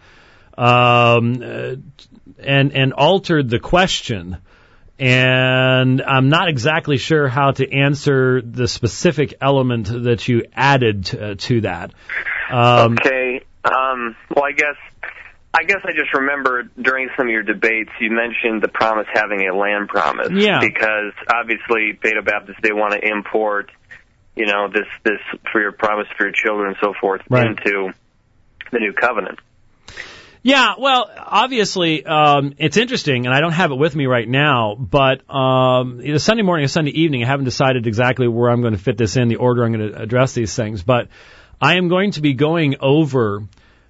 B: and altered the question. And I'm not exactly sure how to answer the specific element that you added to that.
E: Okay. Well, I guess I guess I just remember during some of your debates you mentioned the promise having a land promise.
B: Yeah.
E: Because obviously Paedo-Baptists, they want to import, this for your promise for your children and so forth into the new covenant.
B: Yeah, well, obviously, it's interesting, and I don't have it with me right now, but either Sunday morning or Sunday evening, I haven't decided exactly where I'm going to fit this in, the order I'm going to address these things, but I am going to be going over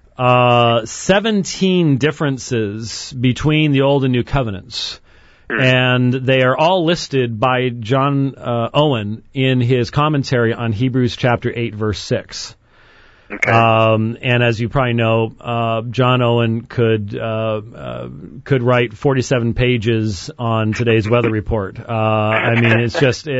B: 17 differences between the Old and New Covenants. And they are all listed by John Owen in his commentary on Hebrews chapter 8, verse 6.
E: Okay.
B: And as you probably know, John Owen could write 47 pages on today's weather report. I mean, and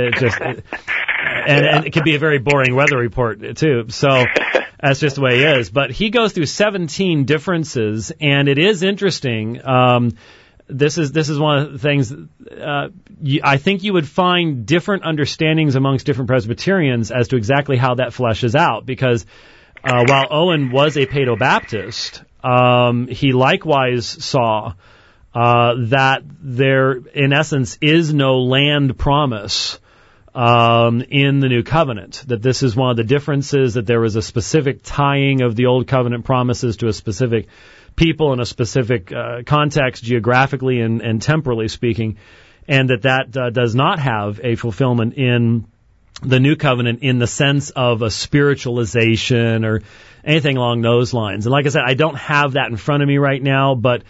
B: it can be a very boring weather report too. So that's just the way he is. But he goes through 17 differences, and it is interesting. This is one of the things I think you would find different understandings amongst different Presbyterians as to exactly how that fleshes out, because while Owen was a Paedo-Baptist, he likewise saw that there, in essence, is no land promise in the New Covenant, that this is one of the differences, that there was a specific tying of the Old Covenant promises to a specific people in a specific context, geographically and temporally speaking, and that does not have a fulfillment in the New Covenant in the sense of a spiritualization or anything along those lines. And like I said, I don't have that in front of me right now, but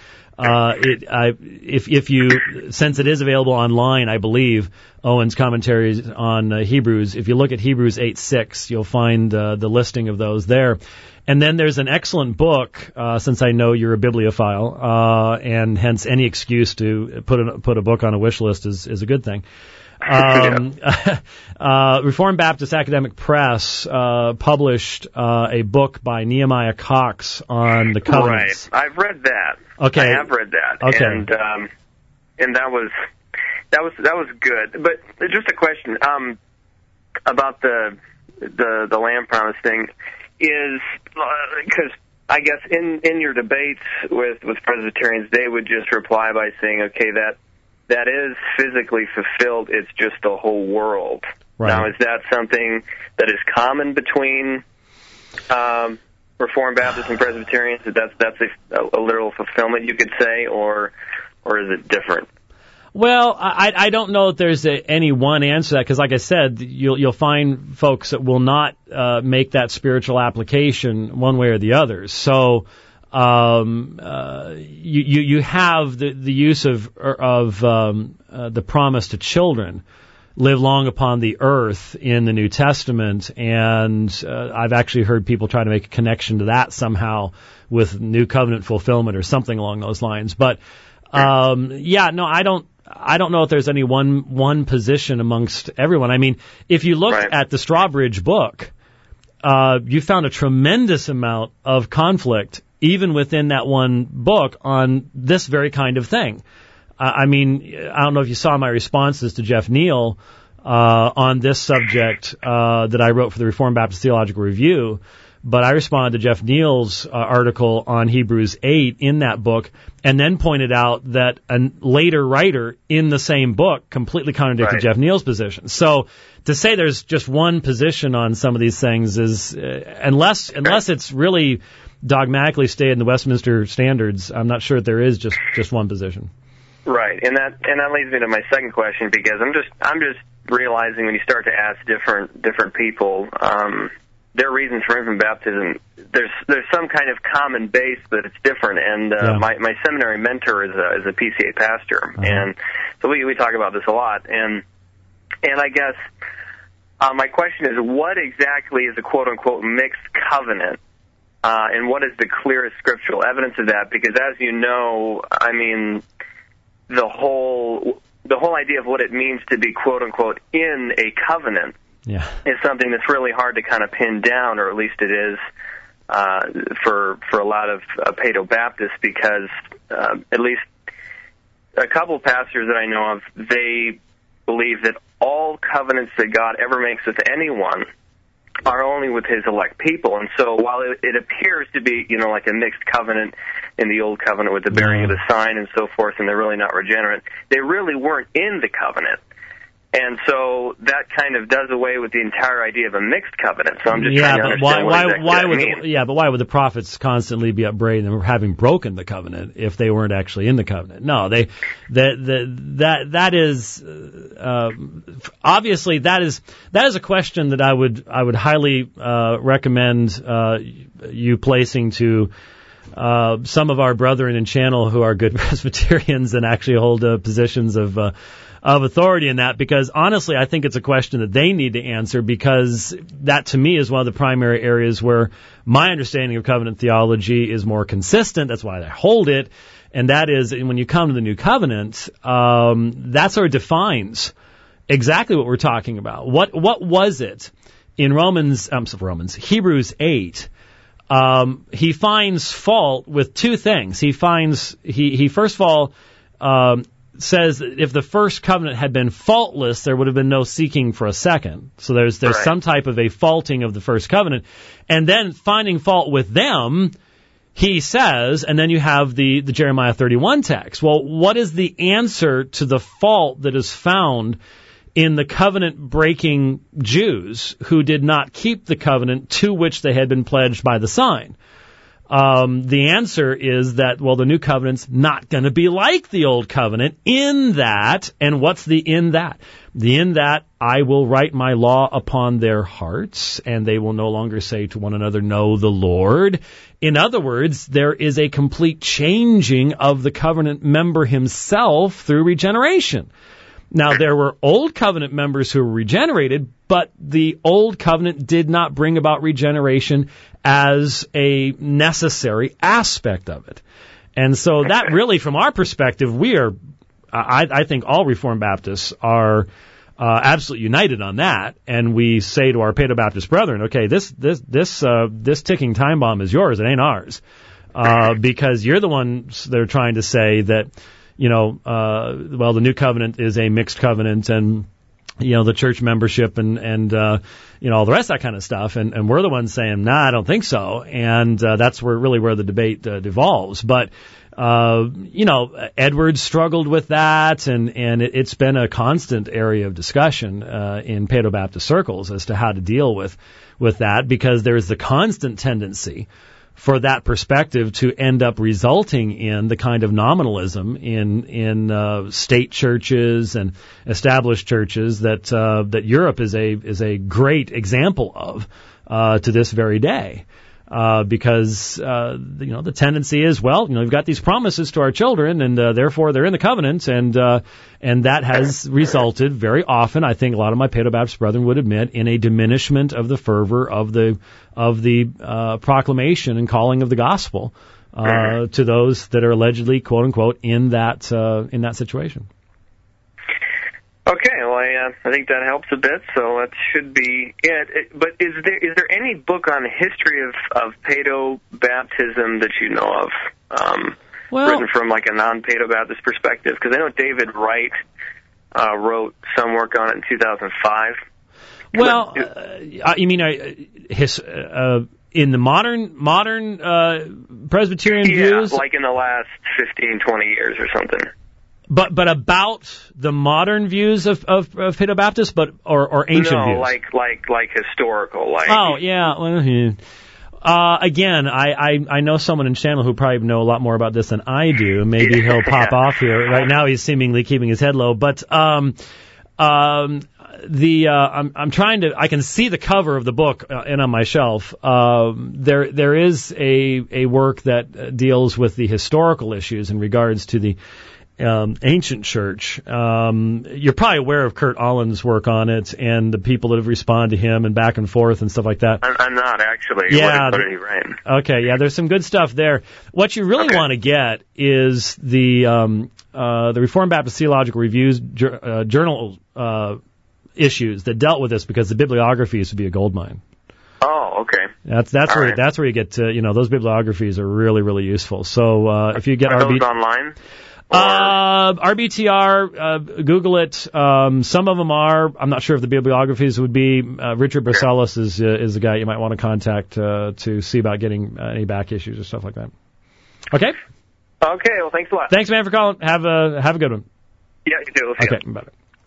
B: if you, since it is available online, I believe, Owen's commentaries on Hebrews, if you look at Hebrews 8:6, you'll find the listing of those there. And then there's an excellent book, since I know you're a bibliophile, and hence any excuse to put a book on a wish list is a good thing. Reformed Baptist Academic Press published a book by Nehemiah Cox on the covenants.
E: Right, I've read that.
B: Okay,
E: I have read that.
B: Okay,
E: and that was good. But just a question about the land promise thing is because I guess in your debates with Presbyterians, they would just reply by saying, okay, that is physically fulfilled. It's just the whole world. Right. Now, is that something that is common between Reformed Baptists and Presbyterians? That's a literal fulfillment, you could say, or is it different?
B: Well, I don't know if there's any one answer to that, because like I said, you'll find folks that will not make that spiritual application one way or the other. So you have the use of the promise to children, live long upon the earth in the New Testament, and I've actually heard people try to make a connection to that somehow with New Covenant fulfillment or something along those lines. But I don't know if there's any one position amongst everyone. I mean, if you look at the Strawbridge book, you found a tremendous amount of conflict even within that one book on this very kind of thing. I mean, I don't know if you saw my responses to Jeff Neal on this subject that I wrote for the Reformed Baptist Theological Review, but I responded to Jeff Neal's article on Hebrews 8 in that book, and then pointed out that a later writer in the same book completely contradicted Jeff Neal's position. So to say there's just one position on some of these things is, unless it's really dogmatically stated in the Westminster Standards, I'm not sure that there is just one position.
E: Right, and that leads me to my second question, because I'm just realizing when you start to ask different people their reasons for infant baptism, there's some kind of common base, but it's different. And my seminary mentor is a PCA pastor, and so we talk about this a lot. And I guess my question is, what exactly is a quote unquote mixed covenant? And what is the clearest scriptural evidence of that? Because as you know, I mean, the whole idea of what it means to be quote unquote in a covenant is something that's really hard to kind of pin down, or at least it is for a lot of Paedo-Baptists, because at least a couple of pastors that I know of, they believe that all covenants that God ever makes with anyone are only with his elect people. And so while it appears to be, like a mixed covenant in the Old Covenant with the bearing of the sign and so forth, and they're really not regenerate, they really weren't in the covenant. And so that kind of does away with the entire idea of a mixed covenant. So I'm just trying to understand what that means.
B: Yeah, but why would the prophets constantly be upbraiding them for having broken the covenant if they weren't actually in the covenant? No, that is obviously that is a question that I would highly recommend you placing to some of our brethren in channel who are good Presbyterians and actually hold positions of authority in that, because honestly, I think it's a question that they need to answer, because that to me is one of the primary areas where my understanding of covenant theology is more consistent. That's why I hold it. And that is, when you come to the New Covenant, that sort of defines exactly what we're talking about. What was it in Hebrews 8? He finds fault with two things. He first of all, says that if the first covenant had been faultless, there would have been no seeking for a second. So there's right. Some type of a faulting of the first covenant. And then finding fault with them, he says, and then you have the Jeremiah 31 text. Well, what is the answer to the fault that is found in the covenant-breaking Jews who did not keep the covenant to which they had been pledged by the sign? The answer is that, the new covenant's not going to be like the old covenant in that, and what's the in that? The in that, I will write my law upon their hearts, and they will no longer say to one another, know the Lord. In other words, there is a complete changing of the covenant member himself through regeneration. Now, there were old covenant members who were regenerated, but the old covenant did not bring about regeneration as a necessary aspect of it. And so that really, from our perspective, I think all Reformed Baptists are absolutely united on that. And we say to our Paedo-Baptist brethren, okay, this ticking time bomb is yours, it ain't ours. Because you're the ones that are trying to say that, the new covenant is a mixed covenant, and the church membership and all the rest of that kind of stuff, and we're the ones saying, nah, I don't think so, and that's where the debate devolves. But Edwards struggled with that, and it's been a constant area of discussion in Paedo-Baptist circles as to how to deal with that, because there is the constant tendency for that perspective to end up resulting in the kind of nominalism in state churches and established churches that Europe is a great example of to this very day. Because the tendency is, we've got these promises to our children, and therefore they're in the covenant, and that has resulted very often, I think a lot of my Paedo-Baptist brethren would admit, in a diminishment of the fervor of the proclamation and calling of the gospel to those that are allegedly, quote unquote, in that situation.
E: Okay, well, I think that helps a bit, so that should be it. But is there any book on the history of Paedo-Baptism that you know of, written from like a non-Paedo-Baptist perspective? Because I know David Wright wrote some work on it in 2005.
B: Well, you mean in the modern Presbyterian views?
E: Yeah, like in the last 15, 20 years or something.
B: But about the modern views of Paedo-Baptists, or ancient views?
E: No, like historical.
B: Oh, yeah. Well, again, I know someone in channel who probably know a lot more about this than I do. Maybe he'll pop off here. Right now, he's seemingly keeping his head low. But I'm trying to. I can see the cover of the book in on my shelf. There is a work that deals with the historical issues in regards to the ancient church. You're probably aware of Kurt Ahlen's work on it and the people that have responded to him and back and forth and stuff like that.
E: I'm not actually.
B: Yeah.
E: What did he write?
B: Okay, yeah, there's some good stuff there. What you really want to get is the Reformed Baptist Theological Review's journal issues that dealt with this, because the bibliographies would be a goldmine.
E: Oh, okay.
B: That's where you get to, those bibliographies are really, really useful. So if you get
E: those online?
B: RBTR, Google it. Some of them are. I'm not sure if the bibliographies would be. Richard Bercellus is the guy you might want to contact to see about getting any back issues or stuff like that. Okay.
E: Okay. Well, thanks a lot.
B: Thanks, man, for calling. Have a good one.
E: Yeah, you too.
B: Okay. Bye.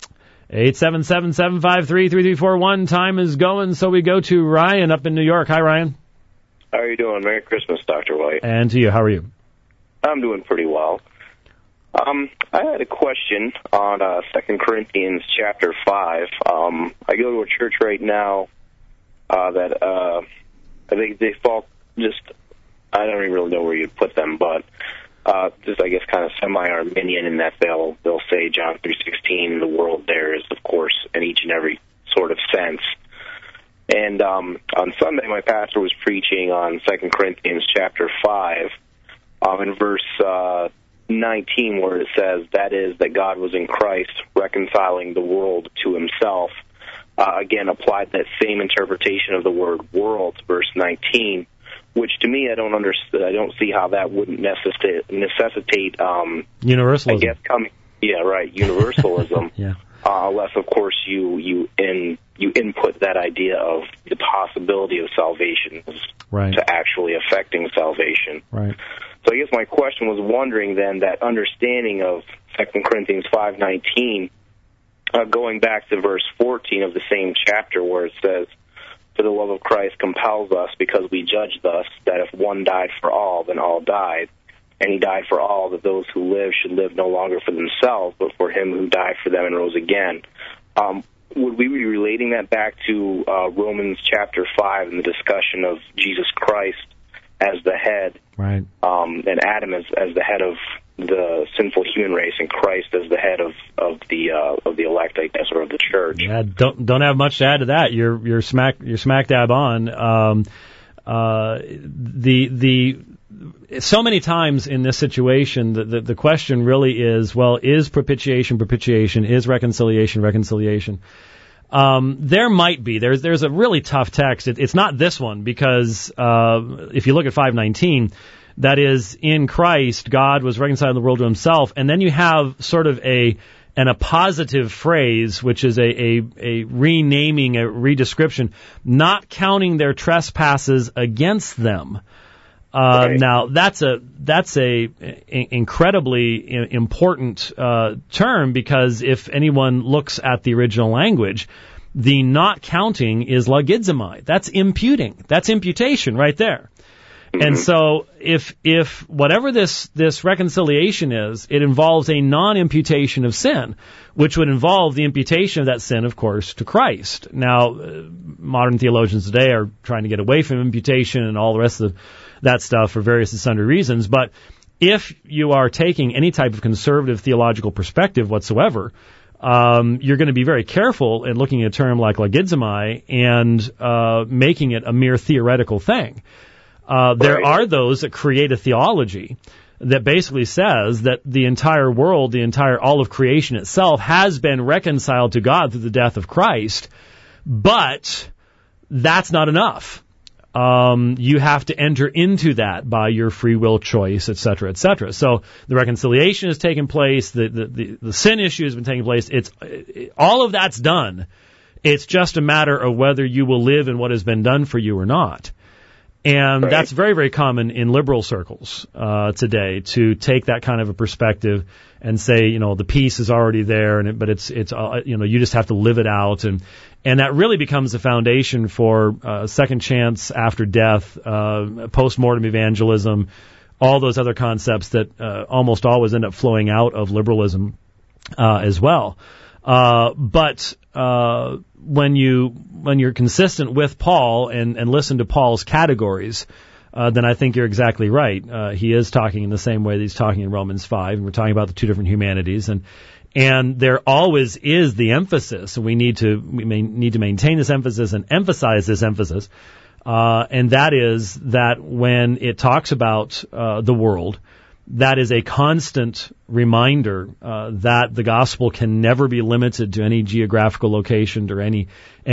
B: 877-753-3341. Time is going, so we go to Ryan up in New York. Hi, Ryan.
F: How are you doing? Merry Christmas, Dr. White.
B: And to you. How are you?
F: I'm doing pretty well. I had a question on 2 Corinthians chapter 5. I go to a church right now that I think they fall just, I don't even really know where you'd put them, but just I guess kind of semi-Arminian in that they'll say John 3:16, the world there is, of course, in each and every sort of sense. And on Sunday, my pastor was preaching on 2 Corinthians chapter 5, in verse 19, where it says, that is, that God was in Christ reconciling the world to himself. Again, applied that same interpretation of the word world, verse 19, which to me I don't understand. I don't see how that wouldn't necessitate
B: universalism.
F: I guess universalism.
B: Yeah.
F: Unless, of course, you input that idea of the possibility of salvation to actually affecting salvation.
B: Right.
F: So I guess my question was wondering then that understanding of 2 Corinthians 5:19, going back to verse 14 of the same chapter where it says, for the love of Christ compels us because we judge thus that if one died for all, then all died. And he died for all, that those who live should live no longer for themselves, but for him who died for them and rose again. Would we be relating that back to Romans chapter 5 and the discussion of Jesus Christ as the head,
B: right?
F: And Adam as the head of the sinful human race, and Christ as the head of the elect, I guess, or of the church?
B: Yeah, don't have much to add to that. You're smack dab on. So many times in this situation, the question really is, well, is propitiation? Is reconciliation? There might be. There's a really tough text. It's not this one, because if you look at 5:19, that is, in Christ, God was reconciling the world to himself, and then you have sort of a positive phrase, which is a renaming, a redescription, not counting their trespasses against them. Right. Now that's a incredibly important term, because if anyone looks at the original language, the not counting is logizomai. That's imputing. That's imputation right there. Mm-hmm. And so if whatever this reconciliation is, it involves a non-imputation of sin, which would involve the imputation of that sin, of course, to Christ. Now, modern theologians today are trying to get away from imputation and all the rest of that stuff for various and sundry reasons. But if you are taking any type of conservative theological perspective whatsoever, you're going to be very careful in looking at a term like logizomai and making it a mere theoretical thing. There are those that create a theology that basically says that the entire world, all of creation itself has been reconciled to God through the death of Christ, but that's not enough. You have to enter into that by your free will choice, et cetera, et cetera. So the reconciliation has taken place, the sin issue has been taking place. All of that's done. It's just a matter of whether you will live in what has been done for you or not. And right. That's very, very common in liberal circles today, to take that kind of a perspective and say, the peace is already there, but it's you just have to live it out, and that really becomes the foundation for second chance after death, post-mortem evangelism, all those other concepts that almost always end up flowing out of liberalism as well. But when you're consistent with Paul and listen to Paul's categories, then I think you're exactly right. He is talking in the same way that he's talking in Romans 5, and we're talking about the two different humanities, and there always is the emphasis, and we need to maintain this emphasis and emphasize this emphasis, and that is that when it talks about the world, that is a constant reminder that the gospel can never be limited to any geographical location or any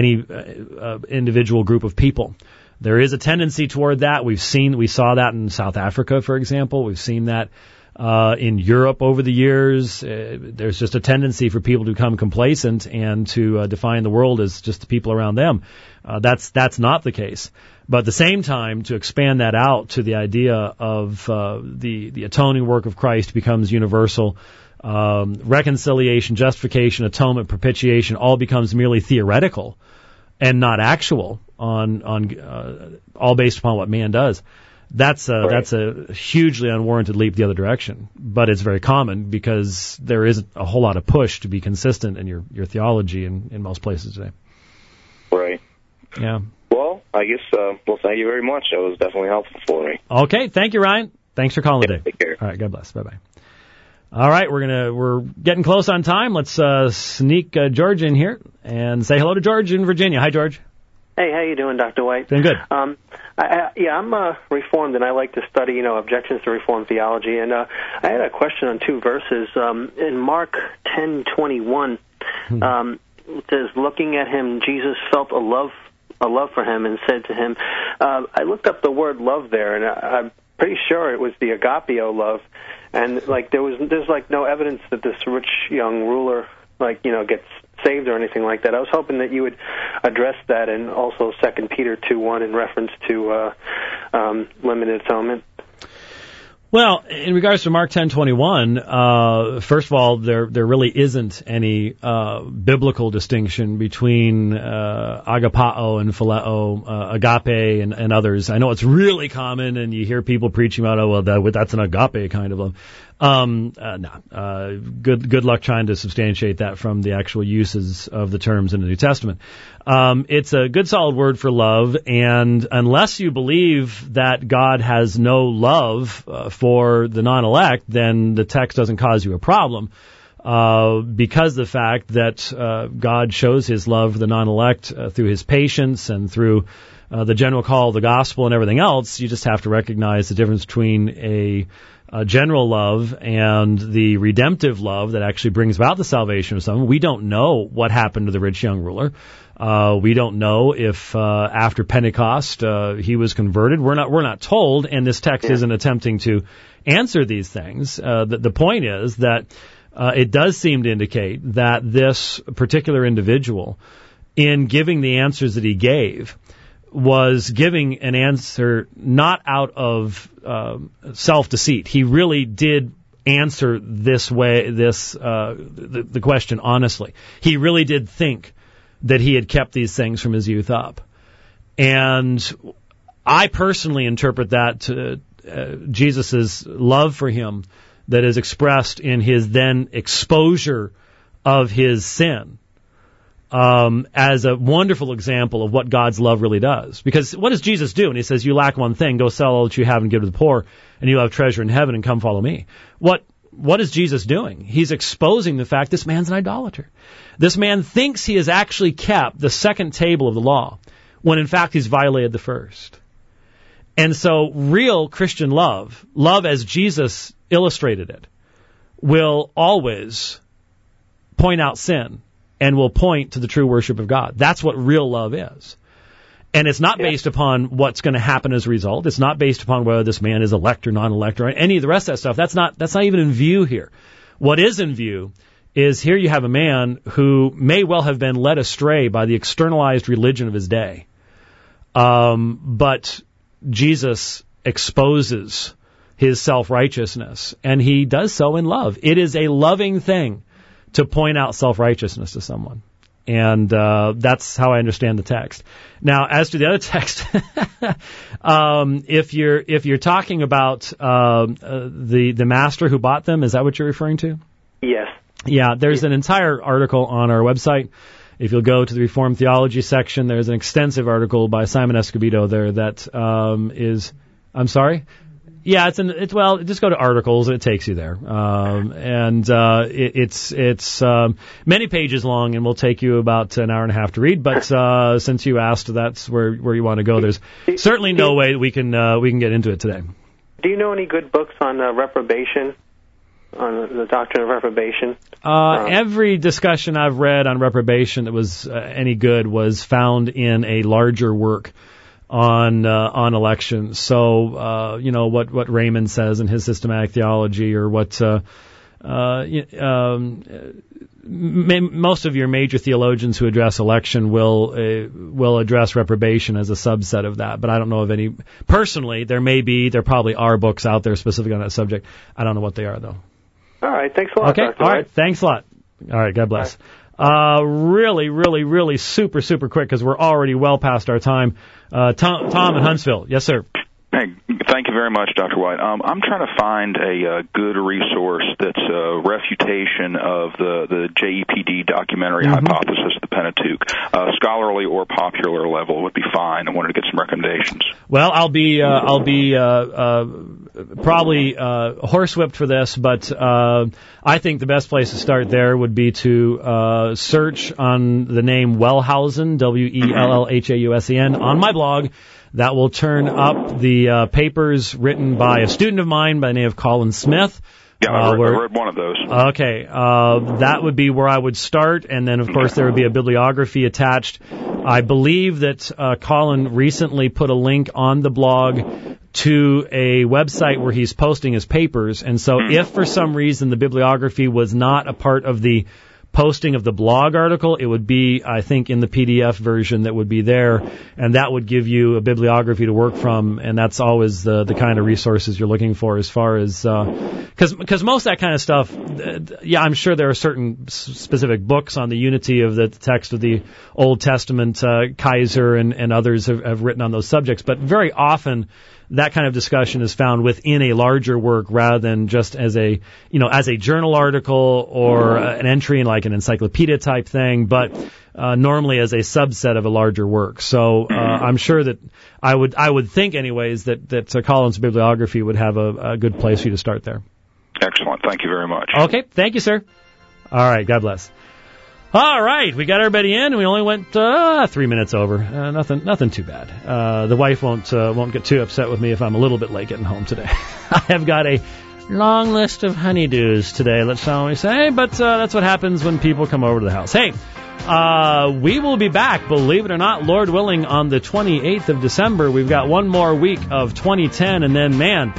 B: individual group of people. There is a tendency toward that. We saw that in South Africa, for example. We've seen that In Europe over the years, there's just a tendency for people to become complacent and to define the world as just the people around them. That's not the case. But at the same time, to expand that out to the idea of the atoning work of Christ becomes universal. Reconciliation, justification, atonement, propitiation all becomes merely theoretical and not actual on all based upon what man does. That's a hugely unwarranted leap the other direction, but it's very common because there isn't a whole lot of push to be consistent in your theology in most places today.
F: Right.
B: Yeah.
F: Well, I guess, thank you very much. That was definitely helpful for me.
B: Okay. Thank you, Ryan. Thanks for calling today.
F: Take care.
B: All right. God bless. Bye-bye. All right. We're getting close on time. Let's sneak George in here and say hello to George in Virginia. Hi, George.
G: Hey, how you doing, Dr. White?
B: Doing good.
G: I'm Reformed, and I like to study, objections to Reformed theology. And I had a question on two verses. In Mark 10:21, it says, "Looking at him, Jesus felt a love for him, and said to him." I looked up the word love there, and I'm pretty sure it was the agapeo love. And there's no evidence that this rich young ruler gets saved or anything like that. I was hoping that you would address that, and also 2 Peter 2:1 in reference to limited atonement.
B: Well, in regards to Mark 10:21, first of all, there really isn't any biblical distinction between agapao and phileo, agape and others. I know it's really common, and you hear people preaching about, that's an agape kind of love. Good luck trying to substantiate that from the actual uses of the terms in the New Testament. It's a good solid word for love, and unless you believe that God has no love for the non-elect, then the text doesn't cause you a problem. Because the fact that God shows his love for the non-elect through his patience and through the general call of the gospel and everything else, you just have to recognize the difference between a general love and the redemptive love that actually brings about the salvation of someone. We don't know what happened to the rich young ruler. We don't know if after Pentecost he was converted. We're not told, and this text isn't attempting to answer these things. The point is that it does seem to indicate that this particular individual, in giving the answers that he gave, was giving an answer not out of self-deceit. He really did answer the question honestly. He really did think that he had kept these things from his youth up. And I personally interpret that to Jesus' love for him that is expressed in his then exposure of his sin. As a wonderful example of what God's love really does. Because what does Jesus do? And he says, you lack one thing, go sell all that you have and give to the poor, and you'll have treasure in heaven, and come follow me. What is Jesus doing? He's exposing the fact this man's an idolater. This man thinks he has actually kept the second table of the law, when in fact he's violated the first. And so real Christian love as Jesus illustrated it, will always point out sin and will point to the true worship of God. That's what real love is. And it's not based upon what's going to happen as a result. It's not based upon whether this man is elect or non-elect or any of the rest of that stuff. That's not even in view here. What is in view is here you have a man who may well have been led astray by the externalized religion of his day. But Jesus exposes his self-righteousness, and he does so in love. It is a loving thing to point out self-righteousness to someone. And that's how I understand the text. Now, as to the other text, if you're talking about the master who bought them, is that what you're referring to?
G: Yes.
B: Yeah, there's an entire article on our website. If you'll go to the Reformed Theology section, there's an extensive article by Simon Escobedo there that is... I'm sorry? Yeah, just go to articles and it takes you there. It's many pages long and will take you about an hour and a half to read. But since you asked, that's where you want to go. There's certainly no way that we can get into it today.
G: Do you know any good books on reprobation, on the doctrine of reprobation?
B: Every discussion I've read on reprobation that was any good was found in a larger work on elections. So what Raymond says in his systematic theology, or what most of your major theologians who address election will address reprobation as a subset of that. But I don't know of any personally. There probably are books out there specific on that subject. I don't know what they are though.
G: All right, thanks a lot.
B: Okay,
G: Dr.
B: all right, thanks a lot. All right, God bless. Really super quick because we're already well past our time. Tom in Huntsville. Yes, sir.
H: Hey, thank you very much, Dr. White. I'm trying to find a good resource that's a refutation of the JEPD documentary Hypothesis of the Pentateuch. Scholarly or popular level would be fine. I wanted to get some recommendations.
B: Well, I'll be probably horsewhipped for this, but I think the best place to start there would be to search on the name Wellhausen, Wellhausen, on my blog. That will turn up the papers written by a student of mine by the name of Colin Smith.
H: Yeah, I read one of those.
B: Okay, that would be where I would start, and then, of course, there would be a bibliography attached. I believe that Colin recently put a link on the blog to a website where he's posting his papers, and so if for some reason the bibliography was not a part of the posting of the blog article, it would be, I think, in the PDF version that would be there, and that would give you a bibliography to work from, and that's always the kind of resources you're looking for as far as, because most of that kind of stuff, I'm sure there are certain specific books on the unity of the text of the Old Testament, Kaiser and others have written on those subjects, but very often that kind of discussion is found within a larger work rather than just as a journal article or an entry in like an encyclopedia type thing, but normally as a subset of a larger work. So I'm sure that I would think anyways that Colin's bibliography would have a good place for you to start there.
H: Excellent. Thank you very much.
B: Okay. Thank you, sir. All right. God bless. All right, we got everybody in, and we only went 3 minutes over. Nothing too bad. The wife won't get too upset with me if I'm a little bit late getting home today. I have got a long list of honeydews today, let's shall say, but that's what happens when people come over to the house. Hey, we will be back, believe it or not, Lord willing, on the 28th of December. We've got one more week of 2010, and then, man,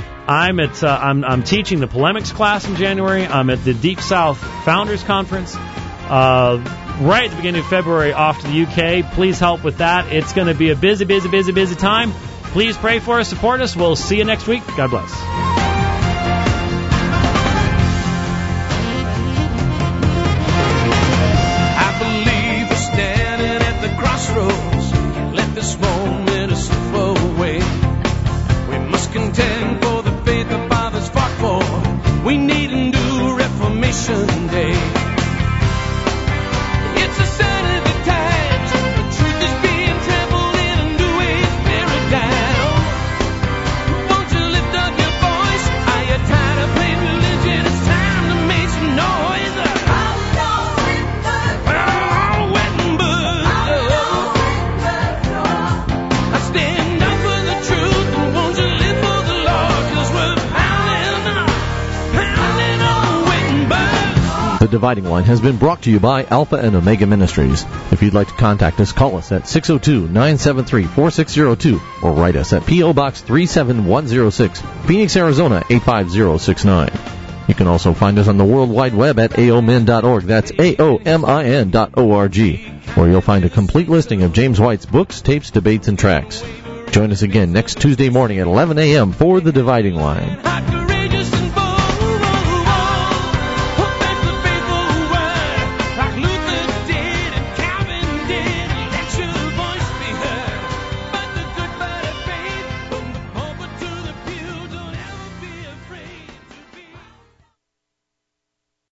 B: I'm teaching the polemics class in January. I'm at the Deep South Founders Conference. Right at the beginning of February off to the UK. Please help with that. It's going to be a busy time. Please pray for us, support us. We'll see you next week. God bless.
I: I believe we're standing at the crossroads. Let this moment slip away. We must contend for the faith the fathers fought for. We need a new Reformation Day.
A: The Dividing Line has been brought to you by Alpha and Omega Ministries. If you'd like to contact us, call us at 602-973-4602 or write us at P.O. Box 37106, Phoenix, Arizona 85069. You can also find us on the World Wide Web at aomin.org. That's aomin.org, where you'll find a complete listing of James White's books, tapes, debates, and tracks. Join us again next Tuesday morning at 11 a.m. for The Dividing Line.